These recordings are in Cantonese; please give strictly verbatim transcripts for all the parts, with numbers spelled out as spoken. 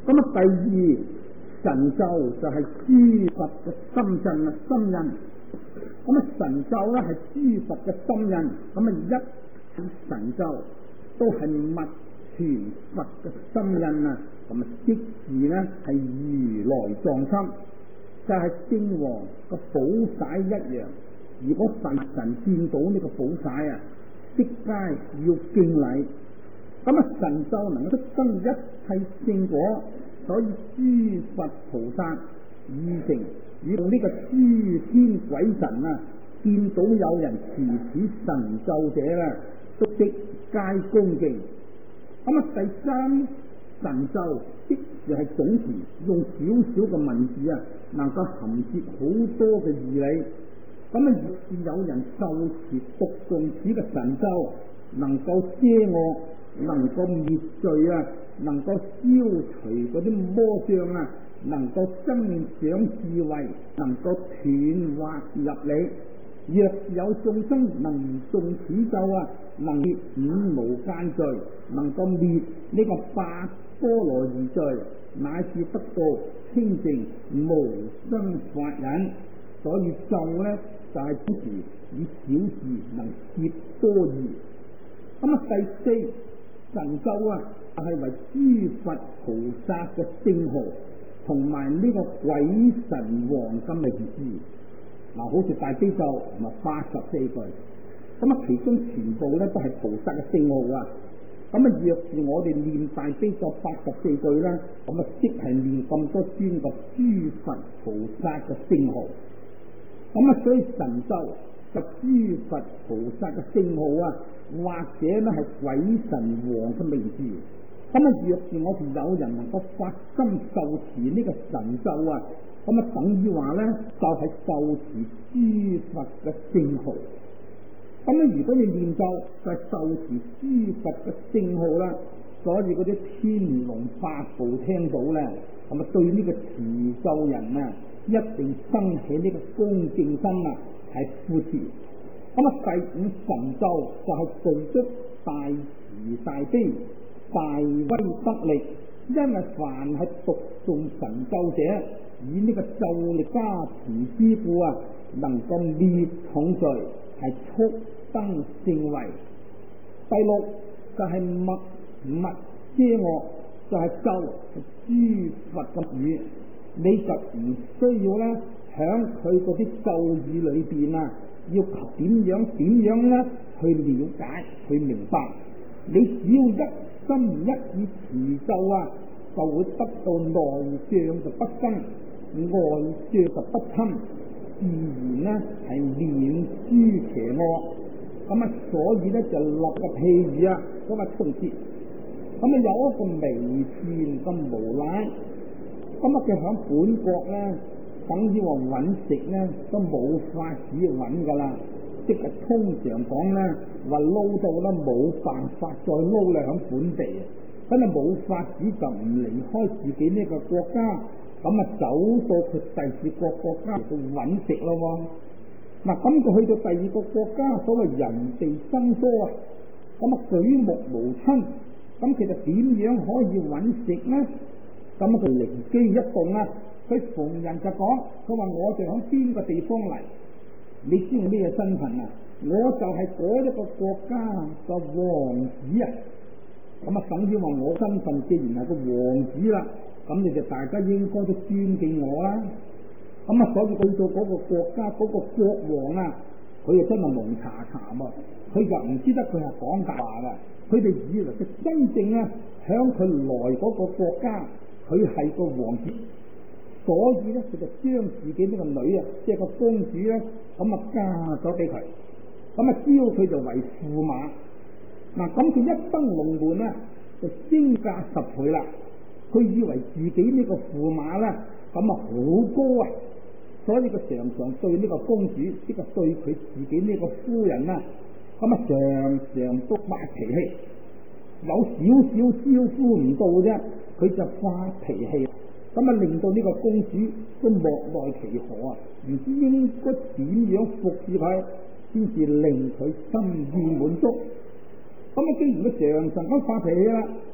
咁啊，第二神咒就係諸佛嘅心印啊，心印。咁啊，神咒咧係諸佛嘅心印，咁啊一神咒都係密傳佛嘅心印啊，咁啊即是咧係如來藏心，就係正王個寶璽一樣。如果凡神見到呢個寶璽啊，即皆要敬禮。咁啊，神咒能夠生一切聖果，所以諸佛菩薩義成與呢個諸天鬼神啊，見到有人持此神咒者啦，都即皆恭敬。咁啊，第三神咒即係總持，用少少嘅文字啊，能夠含攝好多嘅義理。咁啊，若是有人受持讀誦此嘅神咒，能夠遮惡，能夠滅罪啊，能夠消除嗰啲魔障啊，能夠增長智慧，能夠斷惑入理。若是有眾生能誦此咒啊，能滅五無間罪，能夠滅呢個八波羅夷罪，乃至得到清淨無生法忍。所以咒呢就係當時以小事能攝多義。咁啊，第四神咒啊，就係、是、為諸佛菩薩嘅聖號，同埋呢個鬼神王咁嘅名字。嗱，好似大悲咒咪八十四句，咁啊，其中全部咧都係菩薩嘅聖號啊。咁啊，若是我哋念大悲咒八十四句咧，咁啊，即係念咁多尊嘅諸佛菩薩嘅聖號。咁啊，所以神咒就諸佛菩薩嘅聖號啊，或者咧係鬼神王嘅名字。咁啊，若是我哋有人能夠發心受持呢個神咒啊，咁啊，等於話咧就係、是、受持諸佛嘅聖號。咁啊，如果你念咒就係、是、受持諸佛嘅聖號啦，所以嗰啲天龍八部聽到咧，咁啊對呢個持咒人啊，一定生起呢個恭敬心啊，係扶持。咁啊，第五神咒就係具足大慈大悲、大威德力，因為凡係讀誦神咒者，以呢個咒力加持之故啊，能夠滅重罪，係速登聖位。第六就係密密遮惡，就係、是、咒係諸佛嘅語，你就唔需要咧響佢嗰啲咒語裏邊啊，要點樣點樣咧去了解去明白。你只要一心一意持咒啊，就會得到內障就不生，外障就不侵，自然咧係免諸邪惡。咁啊，所以咧就落個譬喻啊，嗰個同志，咁啊有一個微賤咁無賴，咁啊佢響本國咧，等於話揾食咧都冇法子揾噶啦，即係通常講咧話撈到啦冇辦法再撈啦響本地，真係冇法子就唔離開自己呢個國家，咁啊走到佢第二個國家去揾食咯喎。嗱，咁佢去到第二個國家，所謂人地生疏啊，咁啊舉目無親，咁其實點樣可以揾食呢？咁啊佢靈機一動啊，佢逢人就講，佢話我哋響邊個地方嚟？你知我咩身份啊？我就係嗰一個國家嘅王子啊！咁啊等於話我身份既然係個王子啦，咁你就大家應該都尊敬我啦。咁啊，所以去到嗰個國家嗰、嗰個國王啊，佢就真係蒙查查喎，佢就唔知得佢係講大話噶，佢哋以為佢真正啊響佢來嗰個國家，佢係個王子，所以咧佢就將自己呢個女啊，即係個公主咧，咁啊嫁咗俾佢，咁啊招佢就為駙馬。嗱，咁佢一登龍門啊，就升價十倍啦。佢以為自己呢個駙馬咧，咁啊好高啊！所以佢常常對呢個公主，即係對佢自己呢個夫人啊，咁啊常常都發脾氣，有少少招呼唔到啫，佢就發脾氣，咁啊令到呢個公主都莫奈其何啊，唔知應該點樣服侍佢，先至令佢心意滿足。咁啊，既然佢常常咁發脾氣啦，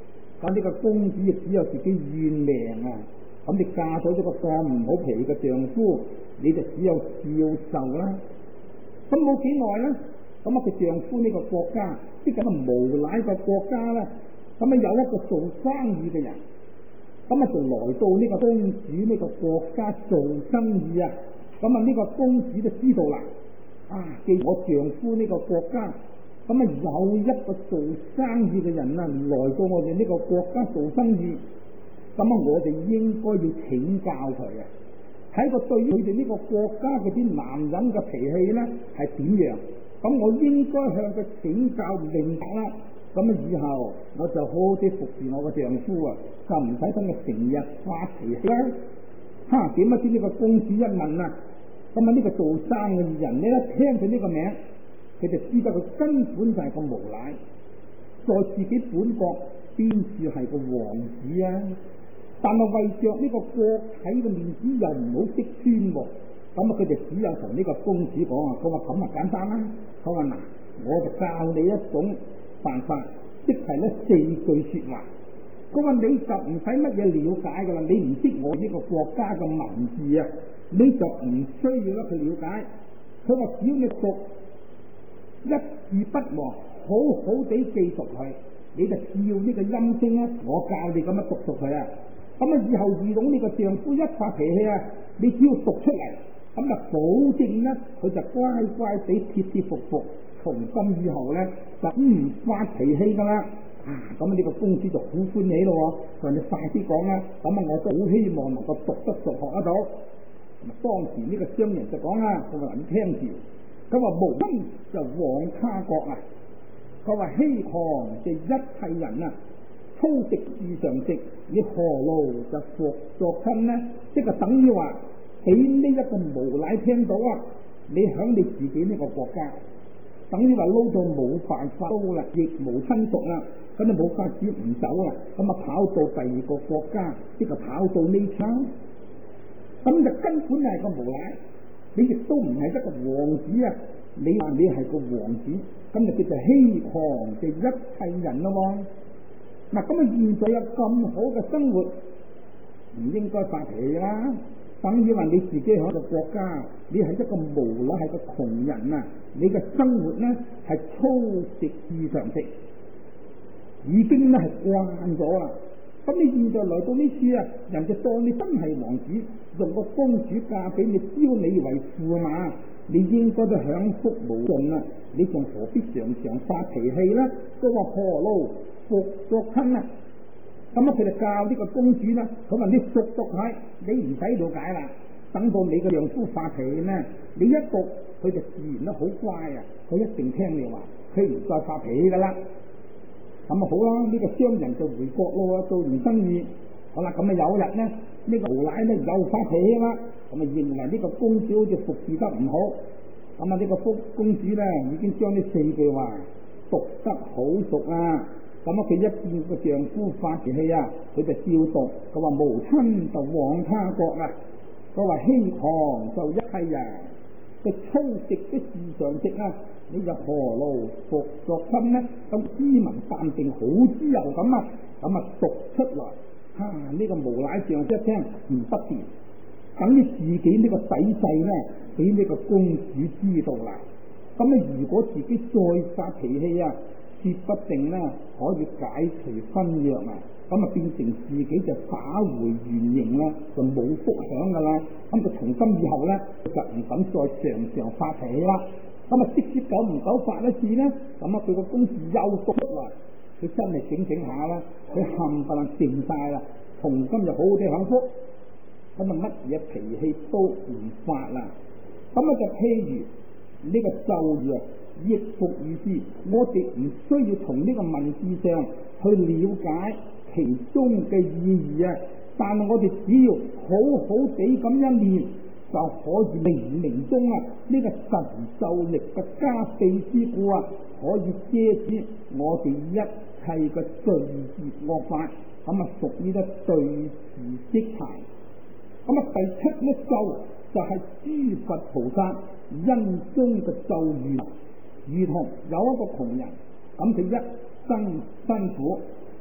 咁呢個公子亦只有自己怨命啊！咁你嫁咗一個咁唔好脾氣嘅丈夫，你就只有照受啦。咁冇幾耐咧，咁啊佢丈夫呢個國家，即係咁啊無賴嘅國家咧，咁啊有一個做生意嘅人，咁啊就來到呢個公主呢個國家做生意啊。咁啊呢個公主就知道啦，啊既然我丈夫呢個國家，咁啊有一個做生意嘅人啊來到我哋呢個國家做生意，咁啊我哋應該要請教佢啊，睇個對於佢哋呢個國家嗰啲男人嘅脾氣咧係點樣，咁我應該向佢請教明白啦。咁啊以後我就好好啲服侍我嘅丈夫啊，就唔使等佢成日發脾氣啦。哈點不知呢個公主一問啊，咁啊呢個做生意嘅人咧一聽佢呢個名，佢就知道佢根本就係個無賴，在自己本國邊處係個王子啊！但係為着呢個國體嘅面子又唔好識穿喎，咁啊佢就只有同呢個公主講啊，佢話咁啊簡單啦，佢話嗱，我就教你一種辦法，即係咧四句說話。佢話你就唔使乜嘢了解噶啦，你唔識我呢個國家嘅文字啊，你就唔需要咧去了解。佢話只要你讀一字不忘，好好地記熟佢，你就照呢個音聲啊，我教你咁樣讀熟佢啊。咁啊以後遇到呢個丈夫一發脾氣啊，你只要讀出嚟，咁就保證咧佢就乖乖地貼貼服服，從今以後咧就唔發脾氣噶啦。啊，咁呢個公主就好歡喜咯，佢話你快啲講啦，咁啊我都好希望能夠讀得熟學得到。咁啊當時呢個商人就講啦，佢話你聽住，佢話無心就往他國啊，佢話欺狂嘅一切人啊，粗食至上食，你何勞就服作親呢？即係等於話俾呢一個無賴聽到啊，你響你自己呢個國家，等於話撈到冇辦法撈啦，亦無親屬啦，咁你冇法子唔走啦，咁啊跑到第二個國家，即係跑到呢窗，咁就根本係個無賴，你亦都唔係一個王子啊！你話你係個王子，咁就叫做欺狂嘅一切人咯喎。嗱，咁啊現在有咁好嘅生活，唔應該發脾氣啦。等於話你自己喺個國家，你係一個無賴，係個窮人啊！你嘅生活咧係粗食至上食，已經咧係慣咗啦。咁你現在來到呢處啊，人就當你真係王子，用個公主嫁俾你，招你為婦啊嘛，你應該都享福無盡啊！你仲何必常常發脾氣咧？都話何勞服作親啊！咁啊，佢就教呢個公主啦，佢話你熟讀佢，你唔使了解啦。等到你個丈夫發脾氣咧，你一讀佢就自然都好乖啊，佢一定聽你話，佢唔再發脾氣噶啦。咁啊好啦，呢、這個商人就回國咯，做完生意，好啦，咁啊有日咧，呢、這個無賴咧又發脾氣啦，咁啊認為呢個公主好似服侍得唔好，咁啊呢個福公主咧已經將呢四句話讀得好熟啊。咁啊佢一見個丈夫發脾氣啊，佢就照讀，佢話無親就往他國啊，佢話欺狂就一切人，佢粗食的至上食啊，你就何勞服作親呢？咁斯文淡定好自由咁啊，咁啊讀出來，哈、啊、呢、這個無賴丈夫一聽唔得掂，等於自己呢個底細咧俾呢個公主知道啦。咁啊如果自己再發脾氣啊，說不定咧可以解除婚約啊，咁啊變成自己就打回原形啦，就冇福享噶啦。咁就從今以後咧就唔敢再常常發脾氣啦。咁啊即使久唔久發一次咧，咁啊佢個公主又讀出嚟，佢真係醒醒下啦，佢冚唪唥靜晒啦，從今就好好哋享福。咁啊乜嘢脾氣都唔發啦。咁啊就譬如呢、這個咒語啊，亦復如是，我哋唔需要從呢個文字上去了解其中嘅意義啊，但係我哋只要好好地咁一念，就可以冥冥中啊呢、這個神咒力嘅加被之故啊，可以遮止我哋一切嘅罪孽惡法，咁啊屬於咧對治積財。咁啊第七呢咒就係、是、諸佛菩薩因中嘅咒語，如同有一個窮人，咁佢一生辛苦，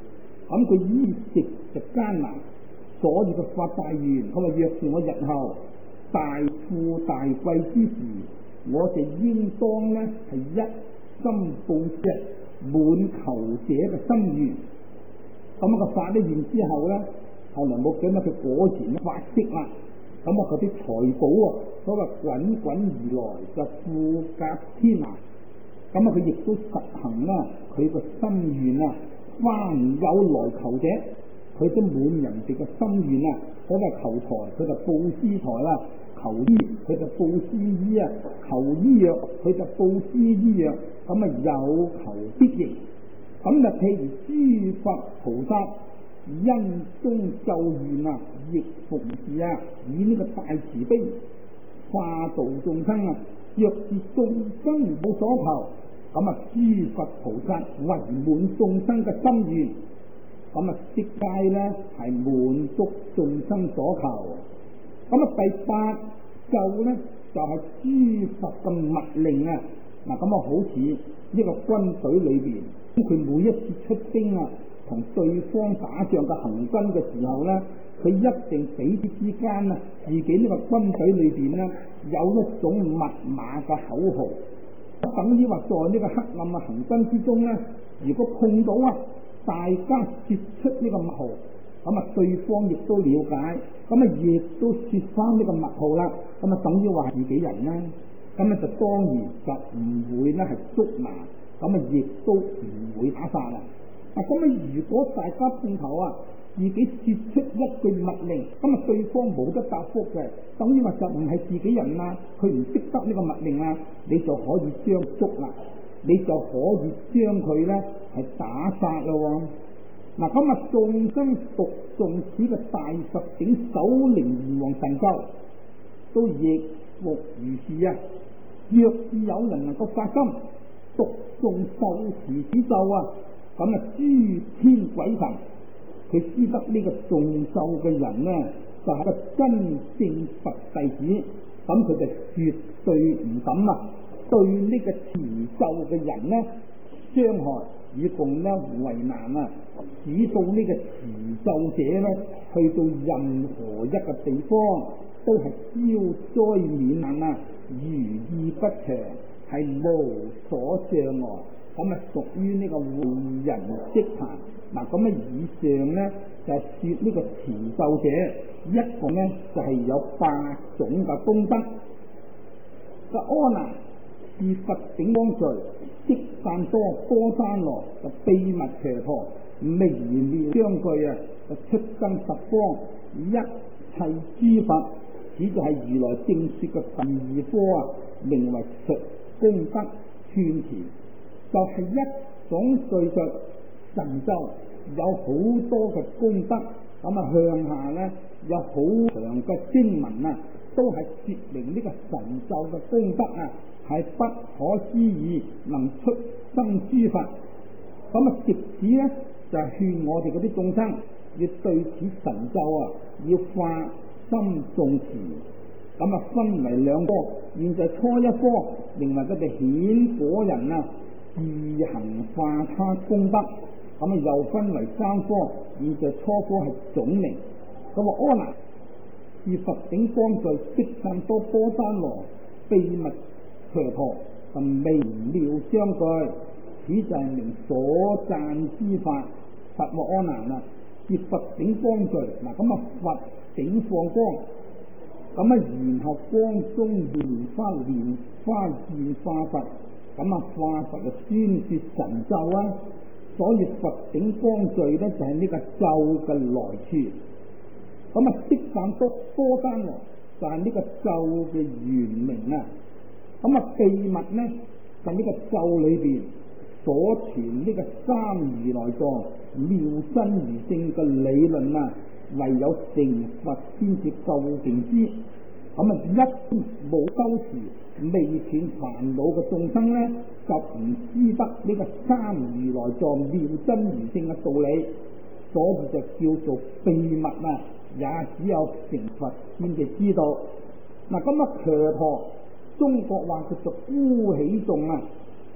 咁佢衣食就艱難，所以佢發大願，佢話若是我日後大富大貴之時，我就應當呢係一心報之滿求者嘅心願。咁啊，佢發咗願之後咧，後來冇幾耐佢果然發跡啦。咁啊，佢啲財寶啊，所謂滾滾而來，就富甲天下。咁啊，佢亦都實行啦，佢個心願啊，凡有來求者，佢都滿人哋嘅心願啊。所謂求財，佢就布施財啦；求醫，佢就布施醫啊；求醫藥，佢就布施醫藥。咁啊，有求必應。咁就譬如諸佛菩薩因中咒願啊，亦復是啊，以呢個大慈悲化度眾生啊。若是眾生冇所求，咁啊，諸佛菩薩為滿眾生嘅心願，咁啊，悉皆咧係滿足眾生所求。咁啊，第八咒咧就係、是、諸佛嘅密令啊。嗱，咁啊，好似呢個軍隊裏邊，佢每一次出征啊，同對方打仗嘅行軍嘅時候咧，佢一定彼此之間啊，自己呢個軍隊裏邊咧有一種密碼嘅口號，等於話在呢個黑暗嘅行軍之中咧，如果碰到啊，大家說出呢個密號，咁啊，對方亦都了解，咁啊，亦都說翻呢個密號啦，咁啊，等於話自己人啦。咁啊，就當然就唔會咧係捉拿，咁啊，亦都唔會打殺啦。啊，咁啊，如果大家碰頭啊，自己說出一句密令，咁啊，對方冇得答覆嘅，等於話就唔係自己人啦，佢唔識得呢個密令啊，你就可以將捉啦，你就可以將佢咧係打殺咯。嗱，咁啊，眾生讀誦此嘅大佛頂首楞嚴王神咒，都亦復如是啊。若是有人能夠發心讀誦受持此咒啊，咁啊，諸天鬼神佢知得呢個誦咒嘅人呢，就係、是、個真正佛弟子，咁佢就絕對唔敢啊對呢個持咒嘅人呢傷害，以共呢為難啊，使到呢個持咒者呢去到任何一個地方都係消災免難啊，如意不長，係無所障礙。咁啊，屬於呢個會人即行。嗱，咁啊，以上咧就係說呢個持咒者一共咧就係、是、有八種嘅功德。個阿難是佛頂光聚，積散多波山羅，就秘密伽陀，微妙相具啊，就出生十方，一切諸佛，此就係如來正說嘅第二科啊，名為述功德串詞，就係、是、一種敘述神咒，有好多嘅功德，咁啊向下咧有好長嘅經文啊，都係說明呢個神咒嘅功德啊，係不可思議，能出生諸佛。咁啊，藉此咧就係、是、勸我哋嗰啲眾生要對此神咒啊，要發心誦持。咁啊，分為兩科，現在初一科，認為佢哋顯果人啊，自行化他功德。咁啊，又分為三科，現在初科係總名。咁啊，阿難是佛頂光聚，積散多波山羅，秘密伽陀，同微妙相具，此就係名所讚之法。佛話阿難啊，是佛頂光聚。嗱，咁啊，佛頂放光。咁啊，然後光中蓮花蓮花現化佛，咁啊化佛就宣說神咒啊，所以佛頂光聚咧就係、是、呢個咒嘅來處。咁啊，積散多波山羅就係、是、呢個咒嘅原名啊。咁啊，秘密咧就呢、是、個咒裏邊所傳呢個三如來藏妙真如性嘅理論啊。唯有成佛先至究竟知，咁啊一冇修持未斷煩惱嘅眾生咧，就唔知得呢個三如來藏妙真如性嘅道理，所以就叫做秘密啊，也只有成佛先至知道。嗱，咁啊伽陀中國話佢就孤起頌啊，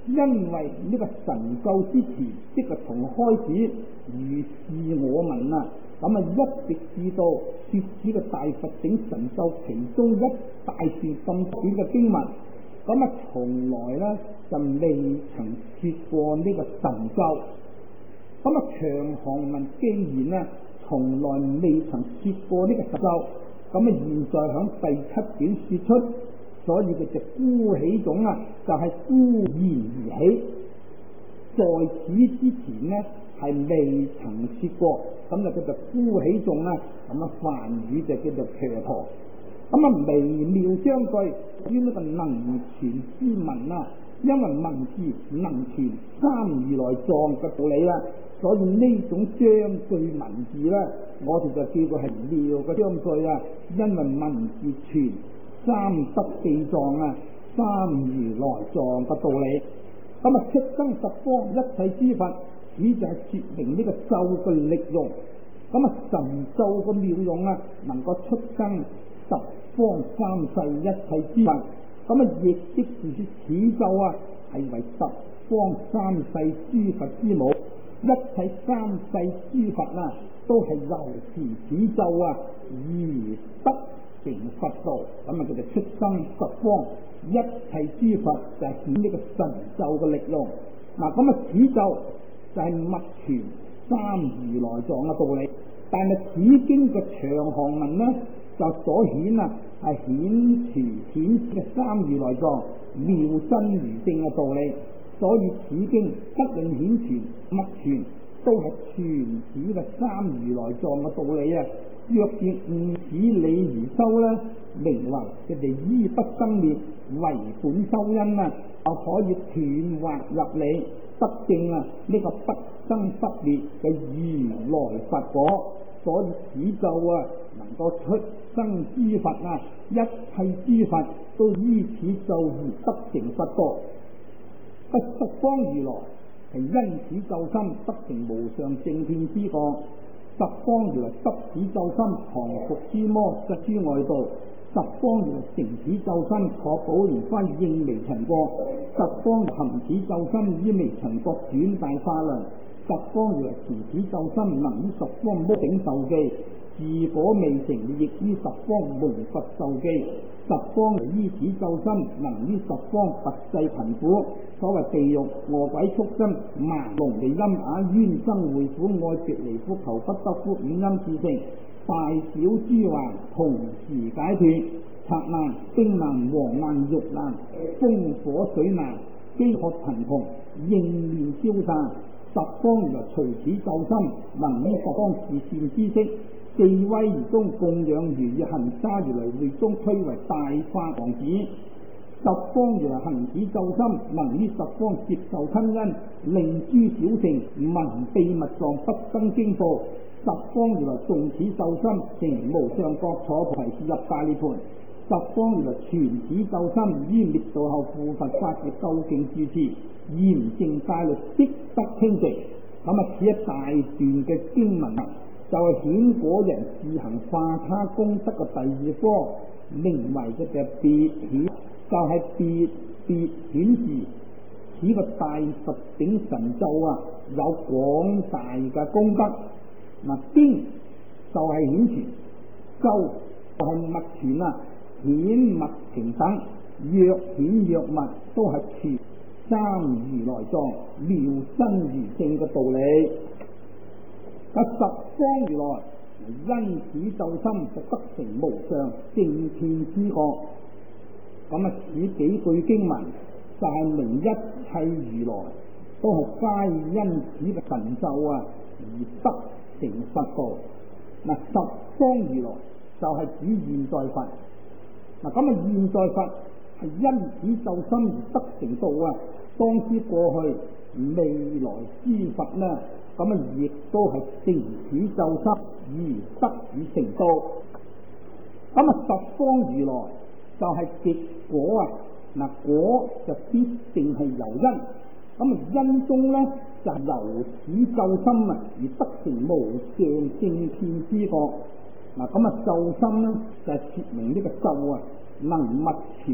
因為呢個神咒之前，即係從開始如是我聞啊，咁啊一直至到說此嘅大佛頂神咒其中一大段咁短嘅經文，咁啊從來咧就未曾說過呢個神咒。咁啊長行文既然咧從來未曾說過呢個神咒，咁啊現在響第七卷說出，所以佢就孤起種啊，就係、是、孤然而起。在此之前呢，係未曾說過，咁就叫做孤起種啊。咁啊梵語就叫做蹉跎。咁啊微妙相對於呢個能傳之文啊，因為文字能傳三如來藏嘅道理啦，所以呢種相對文字咧，我哋就叫做係妙嘅相對啊，因為文字傳三德地藏啊，三如來藏嘅道理。咁啊出生十方一切諸佛，此就係說明呢個咒嘅力用。咁啊神咒嘅妙用啊，能夠出生十方三世一切諸佛。咁啊亦即是說此咒啊係為十方三世諸佛之母，一切三世諸佛啊都係由持此咒啊而得成佛道。咁啊佢哋出生十方一切諸佛就係顯呢個神咒嘅力用。嗱咁啊此咒就係密傳三如來藏嘅道理，但係此經嘅長行文呢就所顯啊係顯傳顯嘅三如來藏妙真如性嘅道理，所以此經不論顯傳密傳都係傳此嘅三如來藏嘅道理啊。若見悟此理而修呢，名為佢哋依不生滅為本修因啊，就可以斷惑入理得證啊呢個不生不滅嘅如來佛果。所以此咒啊能夠出生諸佛啊，一切諸佛都依此咒而得成佛果。不十方如來係因此咒心得成無上正遍之果。十方如來得此咒心，降伏諸魔，疾諸外道。十方如來成此咒心，坐寶蓮花應微塵國。十方含此咒心，於微塵國轉大化量。十方如來持此咒心，能於十方摩頂受記。自果未成，亦於十方蒙佛受記。十方依此咒心，能於十方拔濟貧苦。所謂地獄餓鬼畜生盲聾離陰啞冤生會苦愛別離苦求不得苦五陰熾盛大小諸患同時解脫。賊難兵難黃難肉難風火水難飢渴貧窮應面消散。十方如來隨此咒心，能於十方示善知識。既威而中供養如意行沙如來會中推為大化王子。十方如來行此咒心，能於十方接受親恩，令諸小乘聞秘密藏不生驚怖。十方如來誦此咒心，成無上國坐菩提樹入大涅槃。十方如來傳此咒心，於滅度後付佛法嘅究竟住持，嚴正戒律即得清淨。咁啊，此一大段嘅經文啊，就係顯果人自行化他功德嘅第二科，名為嘅嘅別顯，就係別別顯示此個大佛頂神咒啊，有廣大嘅功德。嗱，經就係顯傳，咒就係密傳啊，顯密平等，若顯若密都係傳三如來藏妙真如性嘅道理。啊，十方如來因此咒心就得成無上正遍之果。咁啊，此幾句經文就係明一切如來都係皆因此嘅神咒啊而得成佛道。嗱，十方如來就係指現在佛。嗱，咁啊，現在佛係因此咒心而得成道啊。當知過去未來諸佛呢，咁啊亦都係成此咒心而得以成道。咁啊，十方如來就係結果啊。嗱，果就必定係由因，咁啊因中咧就由此咒心啊而得成無上正遍之果。嗱，咁啊咒心咧就係、是、說明呢個咒啊能密傳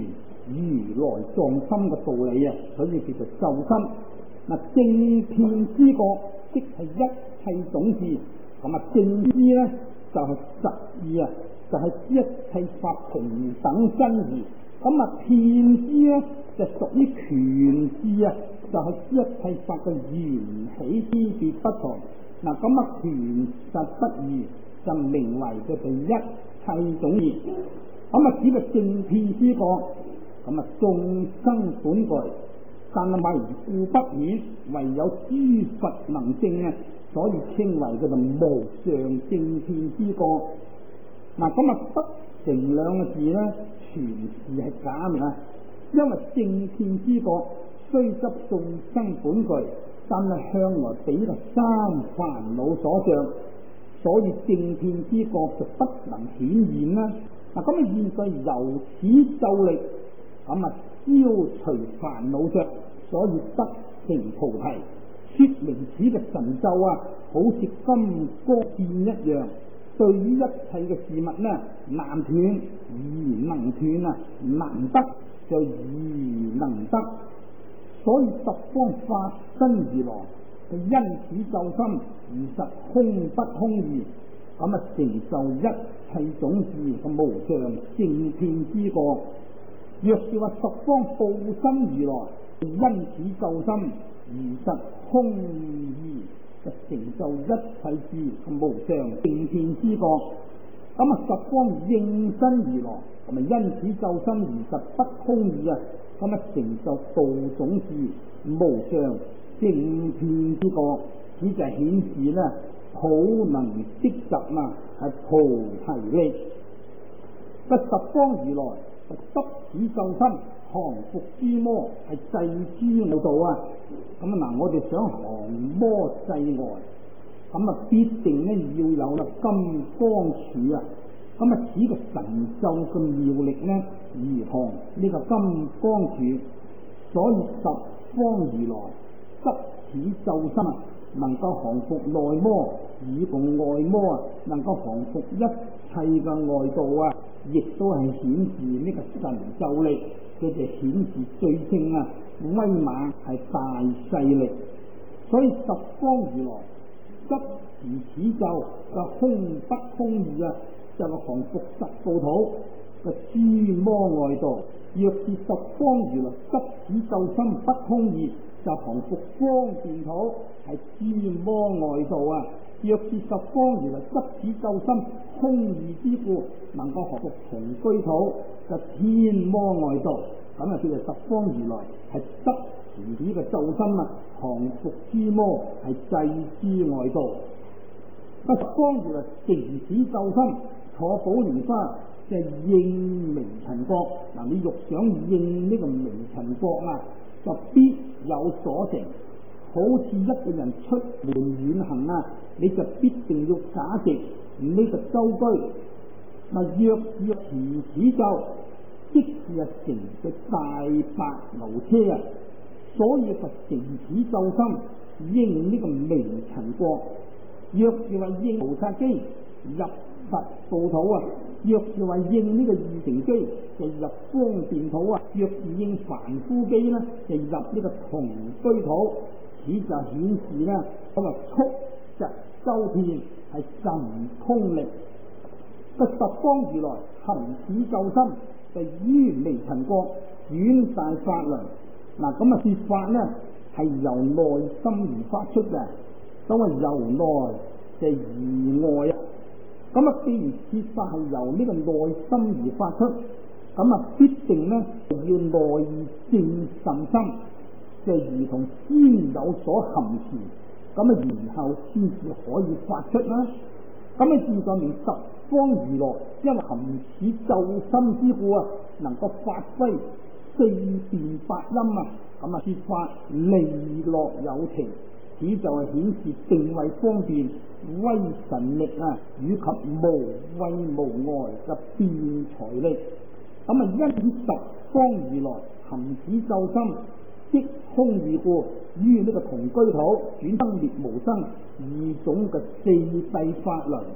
如來藏心嘅道理啊，所以叫做咒心。嗱，正遍知覺即係一切種子，咁啊正知咧就係、是、實義啊，就係、是、一切法平等真義。咁啊遍知咧就屬於權知啊，就係、是、一切法嘅緣起之別不同。嗱，咁啊權實不異，就名為佢哋一切種義。咁啊指嘅正遍知覺，咁啊眾生本具，但係迷故不顯，唯有諸佛能證啊，所以稱為叫做無上正遍知覺。嗱，咁啊得成兩個字咧，全是係假嘅，因為正遍知覺雖執眾生本具，但係向來比個三煩惱所障，所以正遍知覺就不能顯現啦。嗱，咁啊現在由此咒力，咁啊消除煩惱障，所以得成菩提。說明此嘅神咒啊，好似金剛劍一樣，對於一切嘅事物呢，難斷而能斷啊，難得就而能得。所以十方法身如來，因此咒心而實空不空義，咁啊成就一切種子嘅無上正遍知覺。若是話十方報身如來，因此咒心而實空義，就成就一切智嘅無上正遍知覺。咁啊十方應身如來，咁啊因此咒心而實不空義啊，咁啊成就道種智無上正遍知覺，此就顯示咧普能積集啊，係菩提力。個十方如來執此咒心，降伏諸魔，係制諸惡道啊！咁啊嗱，我哋想降魔制外，咁啊必定咧要有啦金剛杵啊！咁啊此個神咒嘅妙力咧，如同呢個金剛杵，所以十方如來執此咒心啊，能夠降伏內魔，以共外魔啊，能夠降伏一切嘅外道啊，亦都係顯示呢個神咒力，佢哋顯示最正啊，威猛係大勢力。所以十方如來執持此咒嘅空不空義啊，就係降伏十部土嘅諸魔外道。若是十方如來執此咒心不空義，就降伏方便土係諸魔外道啊。若是十方如來執此咒心空義之故，能夠降伏同居土嘅天魔外道，咁啊叫做十方如來係執持呢個咒心啊，降伏諸魔係制諸外道。十方如來成此咒心，坐寶蓮花就係應微塵國。嗱，你欲想應呢個微塵國啊，就必有所成。好似一個人出門遠行啊，你就必定要假藉呢個舟居。嗱，若若持此咒，即是啊成嘅大白牛車啊。所以就成此咒心，應呢個微塵國。若是話應菩薩機入佛道土啊，若是話應呢個二乘機就入方便土啊，若是應凡夫機呢就入呢個同居土。此就顯示呢，咁啊速疾周遍係神通力。個十方如來行此咒心，就於微塵國轉大法輪。嗱，咁啊說法呢係由內心而發出嘅，所謂由內就而外啊。咁啊，既然說法係由呢個內心而發出，咁啊必定呢要內證甚深。就如同先有所含持，咁啊然後先至可以發出啦。咁啊現在明十方如來因為含此咒心之故啊，能夠發揮四辯八音啊，咁啊說法利落有情，此就係顯示定位方便、威神力啊，以及無畏無礙嘅辯才力。咁啊因此十方如來含此咒心，即空義故，於呢個同居土轉生滅無生二種嘅四諦法輪，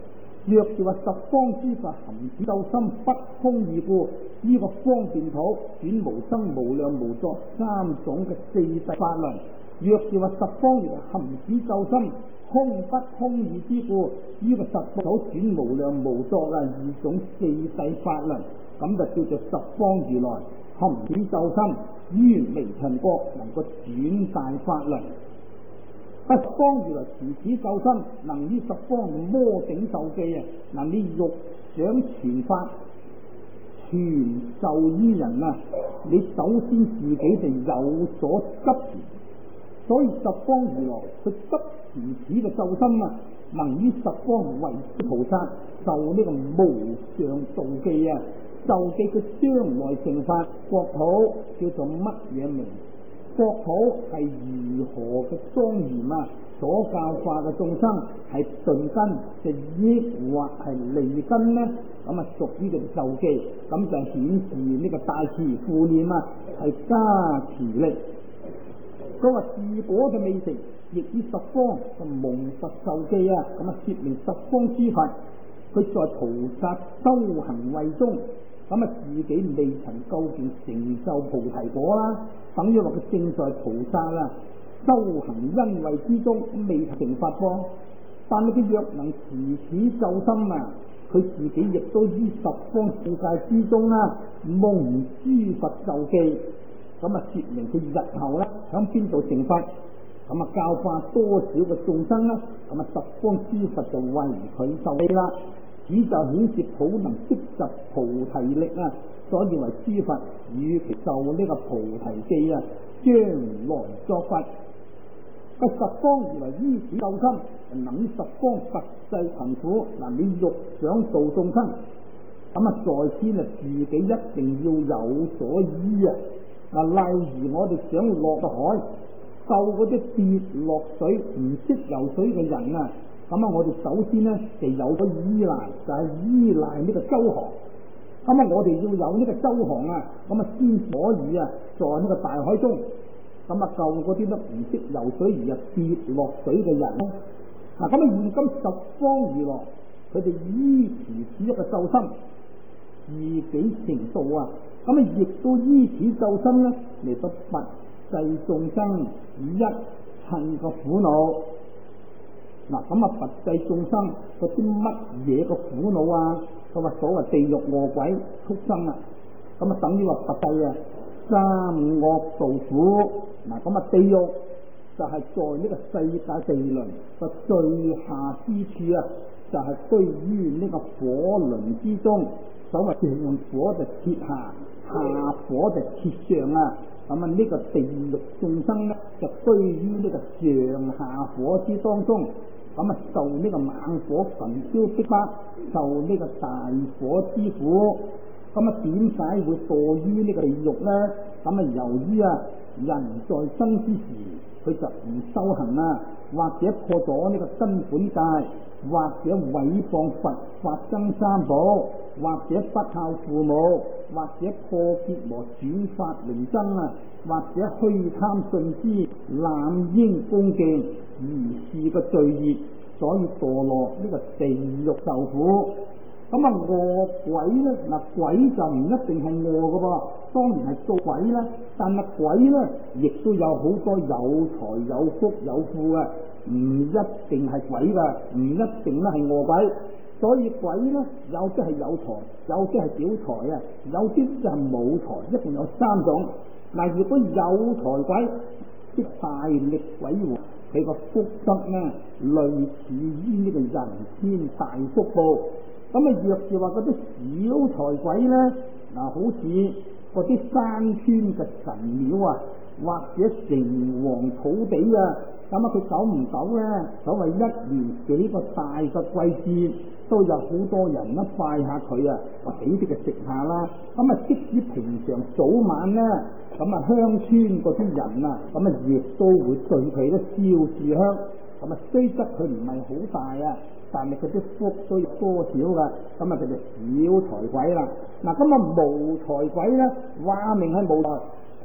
若是話十方之法含此咒心不空義故，呢、這個方便土轉無生無量無作三種嘅四諦法輪。若是話十方如含此咒心空不空義之故，呢、這個十方土轉無量無作啊二種四諦法輪，咁就叫做十方如來含此咒心於微塵國能夠轉大法輪。十方如來持此咒心，能於十方摩頂受記啊！能你欲想傳法傳授於人啊，你首先自己就有所執持。所以十方如來佢執持此嘅咒心啊，能於十方為菩薩受呢個無上道記啊！受記佢將來成法國土叫做乜嘢名？國土係如何嘅莊嚴啊！所教化嘅眾生係頓根，就抑或係利根呢？咁啊屬於嘅受記，咁就顯示呢個大慈護念啊，係加持力。佢話自果嘅未成，亦於十方就蒙佛受記啊！咁啊說明十方之佛，佢在菩薩修行位中。咁啊，自己未曾究竟成就菩提果啦，等於話佢正在菩薩啦修行因位之中未成佛噃。但係佢若能持此咒心啊，佢自己亦都於十方世界之中啦蒙諸佛受記。咁啊，說明佢日後咧響邊度成佛，咁啊教化多少嘅眾生啦，咁啊十方諸佛就為佢受記啦。此就顯示普能積集菩提力啊！所以為諸佛與其受呢個菩提記啊，將來作佛。個十方而為於此救心，能於十方佛制貧苦。嗱，你欲想度眾生，咁啊在先啊自己一定要有所依啊！嗱，例如我哋想落個海，救嗰啲跌落水唔識游水嘅人啊！咁啊，我哋首先咧就有個依賴，就係、是、依賴呢個周航。咁啊，我哋要有呢個周航啊，咁啊先可以啊，在呢個大海中，咁啊救嗰啲都唔識游水而啊跌落水嘅人。嗱，咁啊現今十方如來，佢哋依持此一個咒心，自己成道啊，咁啊亦都依此咒心咧嚟到佛制眾生，以一切個苦惱。嗱，咁啊佛制眾生嗰啲乜嘢個苦惱啊？咁啊所謂地獄餓鬼畜生啊，咁啊等於話佛制啊三惡道苦。嗱，咁啊地獄就係在呢個世界地輪個最下之處啊，就係、是、居於呢個火輪之中。所謂上火就切下，下火就切上啊。咁啊呢個地獄眾生咧就居於呢個上下火之當中。咁啊，受呢個猛火焚燒逼迫，受呢個大火之苦。咁啊，點解會墮於呢個地獄咧？咁啊，由於啊，人在生之時，佢就唔修行啊，或者破咗呢個根本戒，或者毀謗佛法僧三寶，或者不孝父母，或者破結和轉法輪僧啊，或者虛貪信施、濫應恭敬，而是個罪業，所以墮落呢個地獄受苦。咁啊，餓鬼咧，嗱鬼就唔一定係餓噶噃，當然係做鬼啦。但係鬼咧，亦都有好多有財有福有富嘅，唔一定係鬼噶，唔一定咧係餓鬼。所以鬼咧，有啲係有財，有啲係小財啊，有啲就係冇財，一共有三種。嗱，如果有財鬼，即大力鬼王，佢個福德咧，類似於呢個人天大福報。咁啊，若是話嗰啲小財鬼咧，嗱，好似嗰啲山村嘅神廟啊，或者城隍土地啊，咁啊，佢久唔久咧，所謂一年幾個大嘅季節，都有好多人咧拜下佢啊，或俾啲嘅食下啦。咁啊，即使平常早晚咧，咁啊，鄉村嗰啲人啊，咁啊，亦都會對佢咧燒住香。咁啊，雖則佢唔係好大啊，但係佢啲福都要多少噶，咁啊，佢就小財鬼啦。嗱，咁啊無財鬼咧，話明係無財，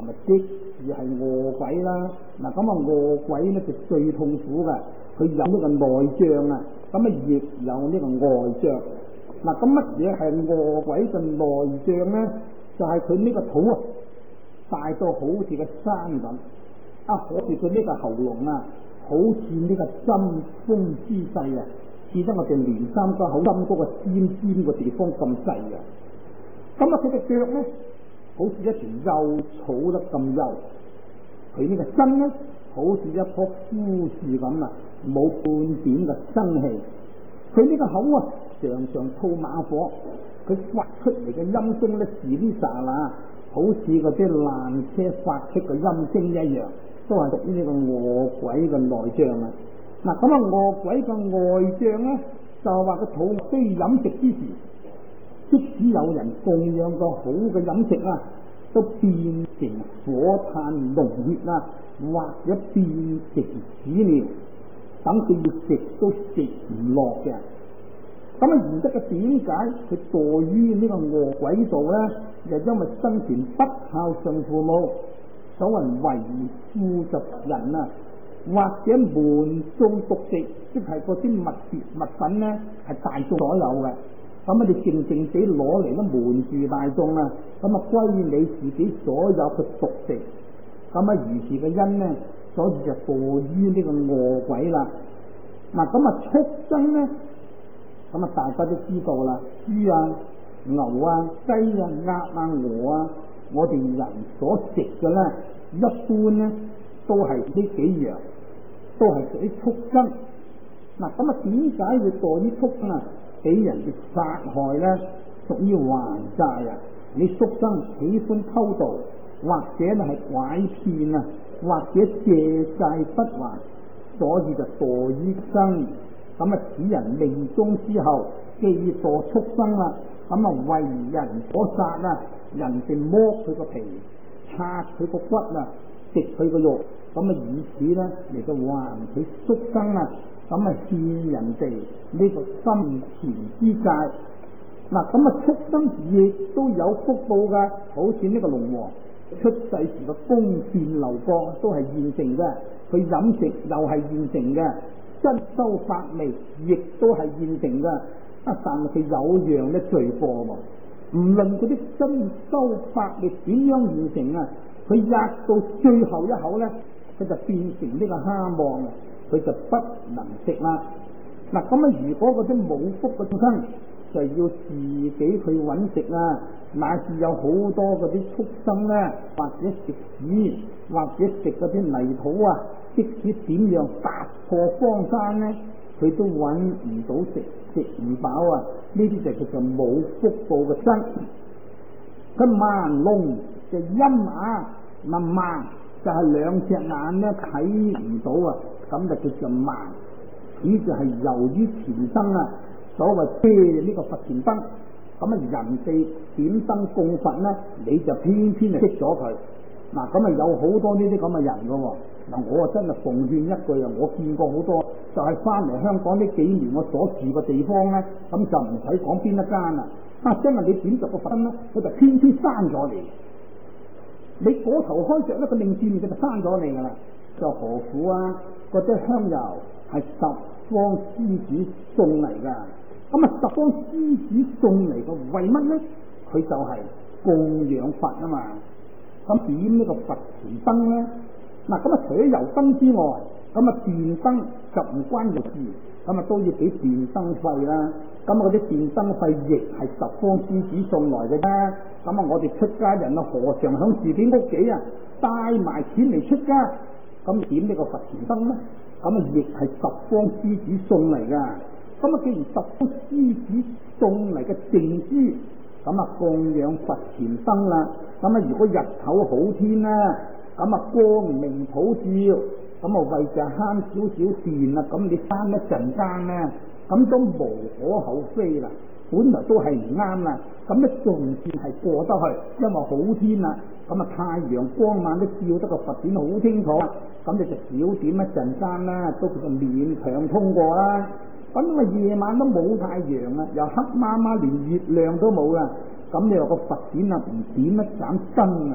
同埋即是係餓鬼啦。嗱，咁啊餓鬼咧就最痛苦嘅，佢有呢個內障啊，咁啊亦有呢個外障。嗱，咁乜嘢係餓鬼嘅內障咧？就係佢呢個肚啊大到好似個山咁，啊好似佢呢個喉嚨啊，好似呢個針鋒之勢啊，似得我哋連三個口針嗰個尖尖個地方咁細啊。咁啊佢嘅腳咧，好似一條幼草得咁幼，佢呢個身咧，好似一棵枯樹咁啊，冇半點嘅生氣。佢呢個口啊，常常吐猛火，佢發出嚟嘅音聲咧，時啲沙啦，好似嗰啲爛車發出嘅音聲一樣，都係屬於呢個餓鬼嘅內障啊。嗱，咁啊餓鬼嘅外障咧，就係話個肚需飲食之時，即使有人供養個好嘅飲食啊，都變成火炭濃熱啊，或者變成屎尿，等佢要食都食唔落嘅。咁啊，而得嘅點解佢墮於呢個餓鬼道咧？就因為生前不孝順父母，所謂為富就人啊，或者瞞眾獨食，即係嗰啲物別物品咧係大眾所有嘅。咁啊，你靜靜地攞嚟都瞞住大眾啊，咁啊歸你自己所有嘅獨食。咁啊，如是嘅因咧，所以就墮於呢個餓鬼啦。嗱，咁啊畜生咧。咁啊，大家都知道啦，豬啊、牛啊、雞啊、鴨啊、鵝啊，我哋人所食嘅咧，一般咧都係呢幾樣，都係屬於畜生。嗱，咁啊，點解會墮於畜生啊？俾人哋殺害咧，屬於還債啊！你畜生喜歡偷盜，或者咧係拐騙啊，或者借債不還，所以就墮於生。咁啊！此人命終之後，既墮畜生啦，咁啊為人所殺啊！人哋剝佢個皮，拆佢個骨啊，食佢個肉，咁啊以此咧嚟到還佢畜生啊！咁啊欠人哋呢個生前之債。嗱，咁啊畜生亦都有福報噶，好似呢個龍王出世時個宮殿樓閣都係現成嘅，佢飲食又係現成嘅。珍饈百味亦都係現成嘅，啊！但係佢有樣咧罪過喎，唔論嗰啲珍饈百味點樣現成啊，佢壓到最後一口咧，佢就變成呢個蝦蟒啊，佢就不能食啦。嗱，咁啊，如果嗰啲冇福嘅畜生，就要自己去揾食啊，乃至有好多嗰啲畜生咧，或者食屎，或者食嗰啲泥土啊。即使點樣踏破荒山咧，佢都揾唔到食，食唔飽啊！呢啲就叫做冇福報嘅生。佢盲聾就陰眼，嗱盲就係兩隻眼咧睇唔到啊，咁就叫做盲。呢就係由於前生啊，所謂遮呢個佛前燈，咁啊人哋點燈供佛咧，你就偏偏係熄咗佢。嗱，咁啊有好多呢啲咁嘅人噶喎。嗱，我啊真係奉勸一句啊，我見過好多，就係翻嚟香港呢幾年我所住嘅地方咧，咁就唔使講邊一間啦。啊，真係你點着個佛燈咧，佢就偏偏閂咗你。你嗰頭開着咧，佢另轉面佢就閂咗你噶啦。就何苦啊？嗰啲香油係十方施主送嚟噶。咁啊，十方施主送嚟嘅為乜咧？佢就係供養佛啊嘛。咁點呢個佛前燈咧？嗱，咁啊除咗油燈之外，咁啊電燈就唔關佢事，咁啊都要俾電燈費啦。咁啊嗰啲電燈費亦係十方施主送來嘅啫。咁啊我哋出家人啊，何嘗響自己屋企啊帶埋錢嚟出家？咁點呢個佛前燈咧？咁啊亦係十方施主送嚟噶。咁啊既然十方施主送嚟嘅淨珠，咁啊供養佛前燈啦。咁啊如果日頭好天啦，咁啊光明普照，咁啊為就慳少少電啊，咁你慳一陣間咧，咁都無可厚非啦。本來都係唔啱啦，咁咧仲算係過得去，因為好天啦，咁啊太陽光猛都照得個佛典好清楚，咁你就少點一陣間啦，都叫做勉強通過啦。咁因為夜晚都冇太陽啊，又黑麻麻，連月亮都冇啦，咁你話個佛典啊唔點一盞燈啊，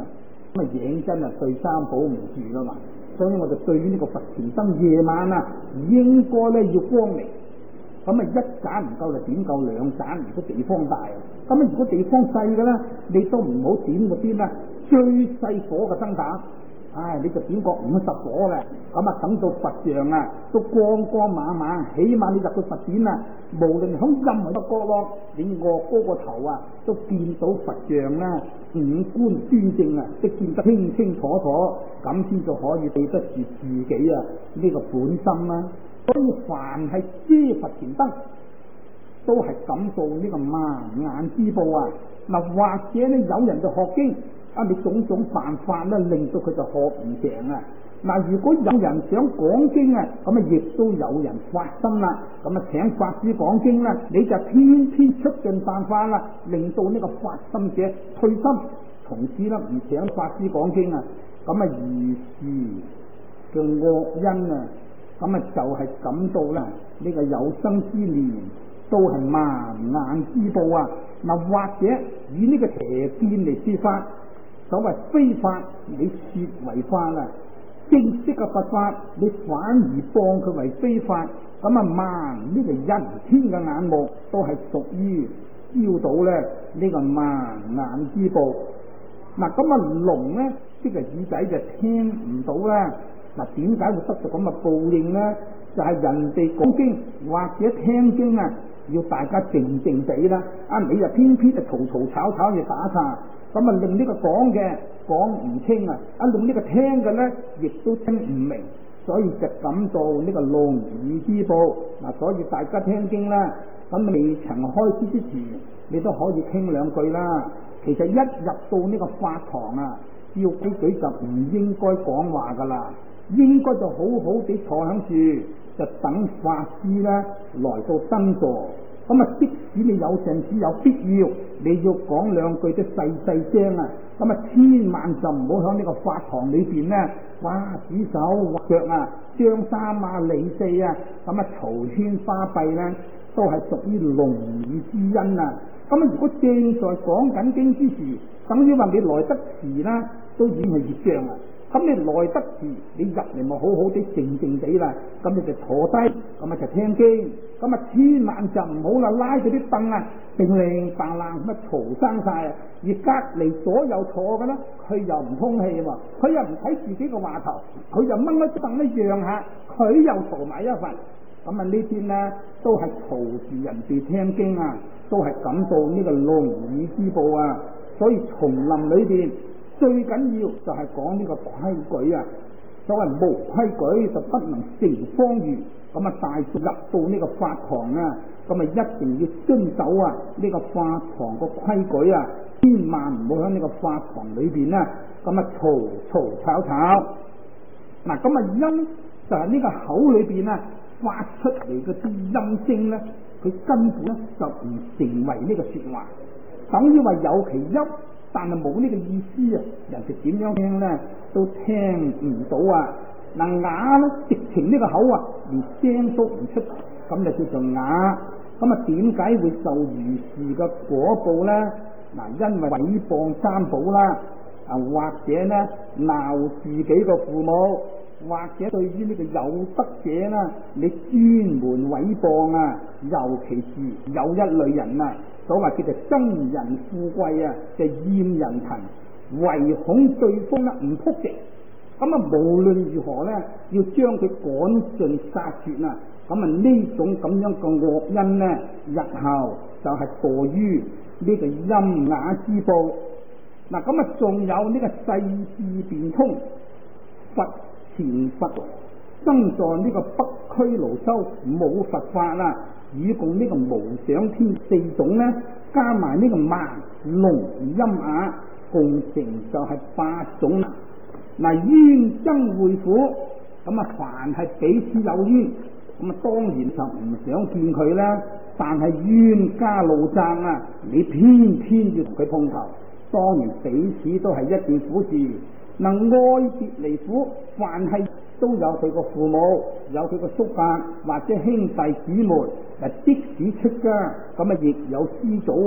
咁啊認真啊對三寶唔住噶嘛，所以我就對於呢個佛前燈夜晚啊，應該咧要光明。咁啊一盞唔夠就點夠兩盞，如果地方大。咁啊如果地方細嘅咧，你都唔好點嗰啲咧最細火嘅燈膽。唉，你就點個五十火嘅，咁啊等到佛像啊都光光猛猛，起碼你入到佛殿啊，無論響任何一個角落，你臥高個頭啊，都見到佛像啦，五官端正啊，即見得清清楚楚，咁先就可以對得住自己啊呢個本心啦。所以凡係遮佛前燈，都係感到呢個盲眼之報啊！嗱，或者咧有人就學經。啊！你種種辦法咧，令到佢就學唔成啊！嗱，如果有人想講經啊，咁啊亦都有人發心啦，咁啊請法師講經啦，你就偏偏出盡辦法啦，令到呢個發心者退心，從此咧唔請法師講經啊！咁啊如是嘅惡因啊，咁啊就係感到啦，呢個有生之年都係盲眼之報啊！嗱，或者以呢個邪見嚟說法。所謂非法，你說為法啦；正式嘅佛法，你反而當佢為非法，咁啊盲呢個人天嘅眼目，都係屬於招到咧呢個盲眼之報。嗱，咁啊聾咧，即係耳仔就聽唔到啦。嗱，點解會得到咁嘅報應咧？就係、是、人哋講經或者聽經啊，要大家靜靜地啦。啊，你就偏偏就嘈嘈吵吵要打岔。咁啊，令呢個講嘅講唔清啊，啊令呢個聽嘅咧，亦都聽唔明，所以就感到呢個聾耳之報。嗱，所以大家聽經啦，咁未曾開始之前，你都可以傾兩句啦。其實一入到呢個法堂啊，要規矩就唔應該講話噶啦，應該就好好地坐響住，就等法師咧來到登座。咁啊，即使你有陣時有必要，你要講兩句都細細聲啊！咁啊，千萬就唔好喺呢個法堂裏邊咧，哇指手畫腳啊，張三啊李四啊，咁啊嘈喧巴閉咧，都係屬於聾耳之因啊！咁啊，如果正在講緊經之時，等於話你來得遲啦，都已經係業障啊！咁你來得遲，你入嚟咪好好地靜靜地啦，咁你就坐低，咁啊就聽經，咁啊千萬就唔好啦，拉住啲凳啊，叮鈴嘭啷咁啊嘈生晒啊！而隔籬所有坐嘅咧，佢又唔通氣喎，佢又唔睇自己個話頭，佢又掹一凳一讓下，佢又嘈埋一份，咁啊呢啲咧都係嘈住人哋聽經啊，都係感到呢個聾耳之報啊！所以叢林裏邊。最緊要就係講呢個規矩啊！所謂無規矩就不能成方圓。咁啊，大眾入到呢個法堂啊，咁啊一定要遵守啊呢個法堂個規矩啊，千萬唔好喺呢個法堂裏邊啊，咁啊嘈嘈吵吵。嗱，咁啊音就係呢個口裏邊啊發出嚟嗰啲音聲咧，佢根本咧就唔成為呢個說話，等於話有其音。但係冇呢個意思啊！人哋點樣聽咧都聽唔到啊！嗱，啞咧直情呢個口啊，連聲都唔出，咁就叫做啞。咁啊，點解會受如是嘅果報咧？嗱，因為毀謗三寶啦，啊或者咧鬧自己個父母，或者對於呢個有德者啦，你專門毀謗啊，尤其是有一類人啊。所謂叫做憎人富貴啊，就厭人貧，唯恐對方咧唔撲直，咁啊無論如何咧，要將佢趕盡殺絕啊！咁啊呢種咁樣嘅惡因咧，日後就係墮於呢個陰啞之報。嗱，咁啊仲有呢個世事變通，佛前佛生在呢個北俱盧洲冇佛法啦。以共呢個無想天四種咧，加埋呢個盲聾陰啞，共成就係八種啦。嗱，冤憎會苦，咁啊凡係彼此有冤，咁啊當然就唔想見佢啦。但係冤家路窄啊，你偏偏要同佢碰頭，當然彼此都係一件苦事。能愛別離苦，凡係都有佢個父母，有佢個叔伯或者兄弟姊妹，嗱即使出家咁啊，亦有師祖啊，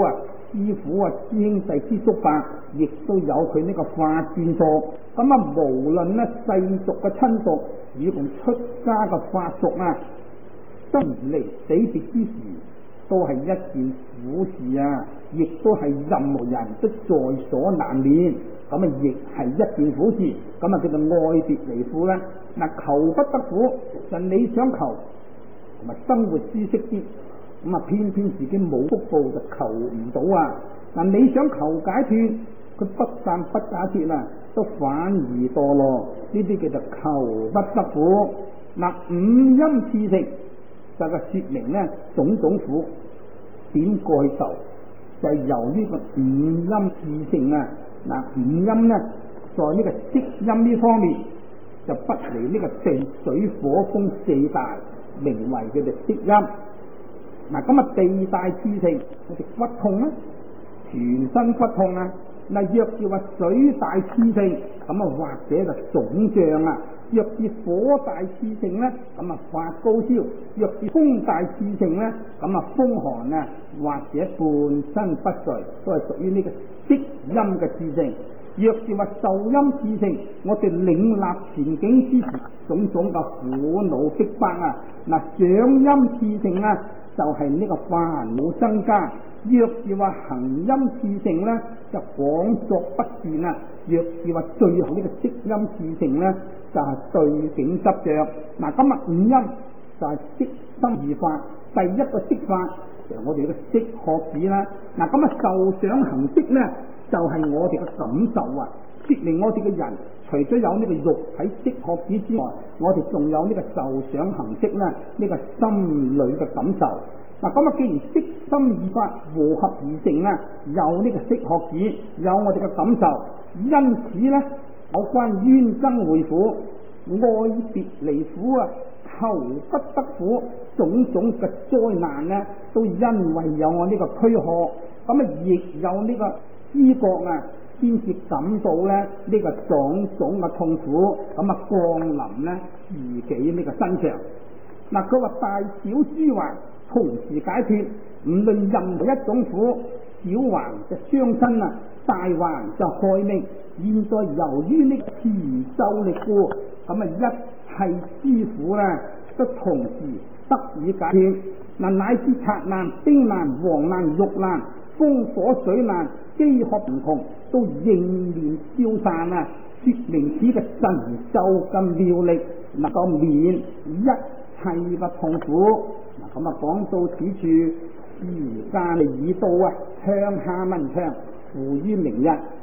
師傅啊、師兄弟、師叔伯，亦都有佢呢個化轉屬。咁啊，無論咧世俗嘅親屬，與共出家嘅法屬啊，生離死別之時，都係一件苦事啊！亦都係任何人都在所難免。咁啊，亦係一件苦事。咁啊，叫做愛別離苦啦。嗱，求不得苦，就你想求同埋生活舒適啲，咁啊，偏偏自己冇福報就求唔到啊！嗱，你想求解脫，佢不但不解脫啦，都反而墮落。呢啲叫做求不得苦。嗱，五陰熾盛就係說明咧種種苦點過去受，就係、是、由呢個五陰熾盛啊！嗱，五陰咧在呢個色陰呢方面就不離呢個地水火風四大，名為佢哋色陰。嗱，咁啊地大熾盛，我哋骨痛啊，全身骨痛啊。嗱，若是話水大熾盛，咁啊或者就腫脹啊；若是火大熾盛咧，咁啊發高燒；若是風大熾盛咧，咁啊風寒啊，或者半身不遂，都係屬於呢個色陰嘅熾盛。若是話受陰熾盛，我哋領納前景之時，種種嘅苦惱逼迫啊！嗱，長陰熾盛啊，就係、是、呢個煩惱增加。若是話行陰熾盛咧，就廣作不斷啊；若是話最後呢個色陰熾盛咧，就係、是、對境執着。嗱，今日五陰就係色心二法，第一個色法就係我哋嘅色學子啦。嗱，咁啊受想行識咧，就係、是、我哋嘅感受啊，說明我哋嘅人除咗有呢個肉體色學子之外，我哋仲有呢個受想行識咧，呢、這個心裏嘅感受。嗱，咁啊，既然色心二法和合而成啊，有呢個色學子，有我哋嘅感受，因此咧，有關冤憎會苦、愛別離苦啊、求不得苦，種種嘅災難咧，都因為有我呢個軀殼，咁啊，亦有呢個知覺啊，先至感到咧呢個種種嘅痛苦，咁啊降臨咧自己呢個身上。嗱，佢話大小諸患同時解脫，唔論任何一種苦，小患就傷身啊，大患就害命。現在由於呢個持咒力故，咁啊一切諸苦咧都同時得以解脫。嗱，乃至賊難、兵難、蝗難、肉難、風火水難、飢渴貧窮，都應念消散啊！說明此嘅神咒咁妙力，能夠免一切嘅痛苦。嗱，咁啊講到此處，時間已到啊，向下文長，付於明日。